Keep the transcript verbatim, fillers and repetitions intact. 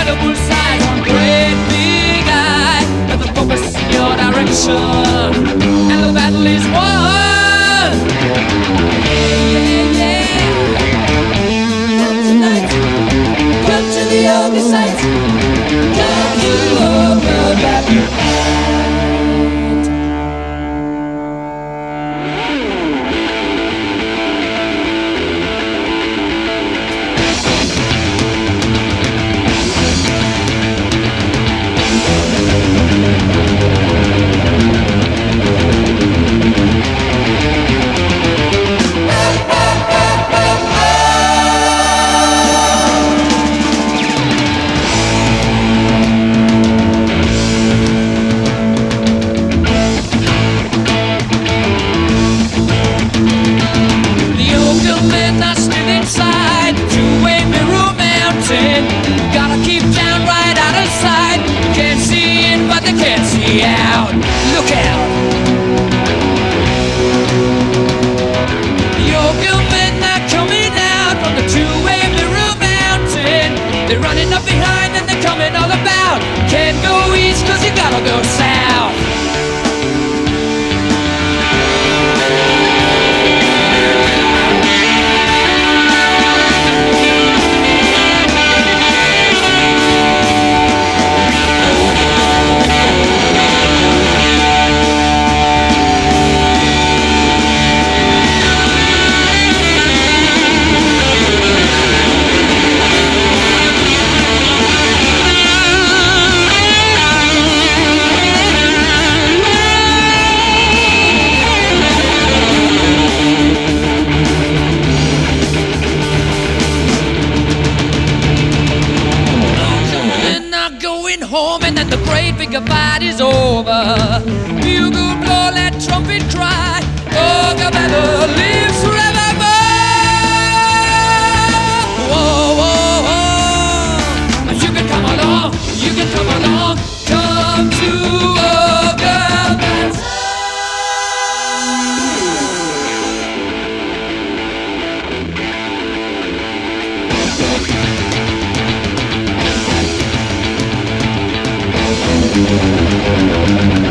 the bullseye, one great big eye, with the focus in your direction, and the battle is won. Yeah, yeah, yeah. Come tonight, come to the yoga site, come to open up your heart. Gotta keep down right out of sight. Can't see in, but they can't see out. Look out! Yoga men are coming out from the two-way mirror mountain. They're running up behind and they're coming all about. Can't go east cause you gotta go south. Home and then the great big fight is over. Bugle blow, let trumpet cry. Oh, Gabella lives forevermore. Whoa, whoa, whoa. You can come along, you can come along. Come to Gabella. We'll be right back.